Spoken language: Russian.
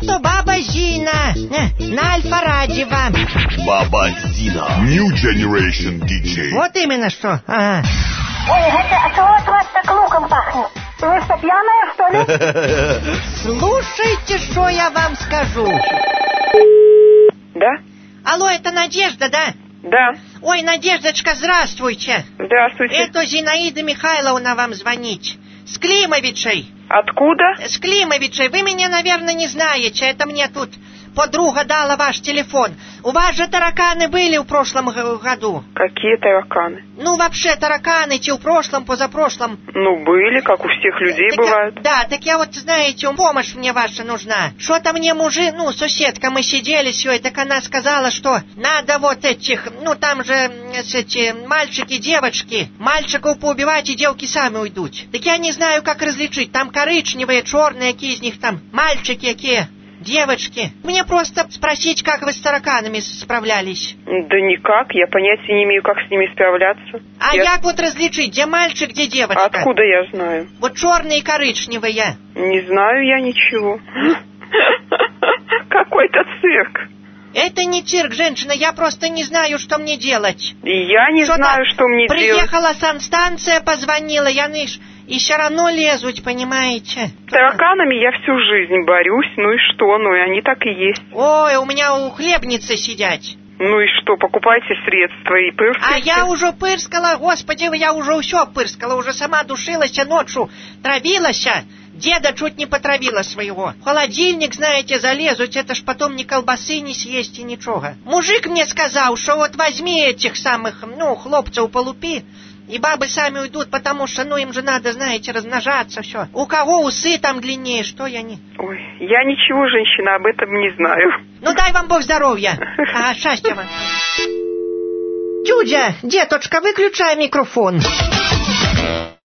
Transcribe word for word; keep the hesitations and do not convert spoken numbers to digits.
Это баба Зина на Альфа-радио. Баба Зина, New Generation ди джей. Вот именно что. Ага. Ой, это, а чего от вас так луком пахнет? Вы что, пьяная, что ли? Слушайте, что я вам скажу. Да? Алло, это Надежда, да? Да. Ой, Надеждочка, здравствуйте. Здравствуйте. Это Зинаида Михайловна вам звонит. С Климовичей. Откуда? С Климовичей. Вы меня, наверное, не знаете. Это мне тут подруга дала ваш телефон. У вас же тараканы были в прошлом году. Какие тараканы? Ну, вообще, тараканы те в прошлом, позапрошлом. Ну, были, как у всех людей так бывают. Я, да, так я вот, знаете, помощь мне ваша нужна. Что-то мне мужик, ну, соседка, мы сидели все, так она сказала, что надо вот этих, ну, там же эти мальчики, девочки, мальчиков поубивать, и девки сами уйдут. Так я не знаю, как различить, там коричневые, черные, какие из них там, мальчики какие. Девочки, мне просто спросить, как вы с тараканами справлялись. Да никак, я понятия не имею, как с ними справляться. А я... как вот различить, где мальчик, где девочка? Откуда я знаю? Вот черные и коричневые. Не знаю я ничего. Какой-то цирк. Это не цирк, женщина, я просто не знаю, что мне делать. Я не Что знаю, что мне приехала делать. Приехала санстанция, позвонила, я ниш... И все равно лезут, понимаете? С тараканами я всю жизнь борюсь, ну и что, ну и они так и есть. Ой, у меня у хлебницы сидят. Ну и что, покупайте средства и пырскайте. А я уже пырскала, господи, я уже все пырскала, уже сама душилась, ночью травилась, деда чуть не потравила своего. В холодильник, знаете, залезут, это ж потом ни колбасы не съесть и ничего. Мужик мне сказал, что вот возьми этих самых, ну, хлопцев полупи, и бабы сами уйдут, потому что, ну, им же надо, знаете, размножаться, все. У кого усы там длиннее, что я не... Ой, я ничего, женщина, об этом не знаю. Ну, дай вам Бог здоровья. Ага, счастья вам. Тюдя, деточка, выключай микрофон.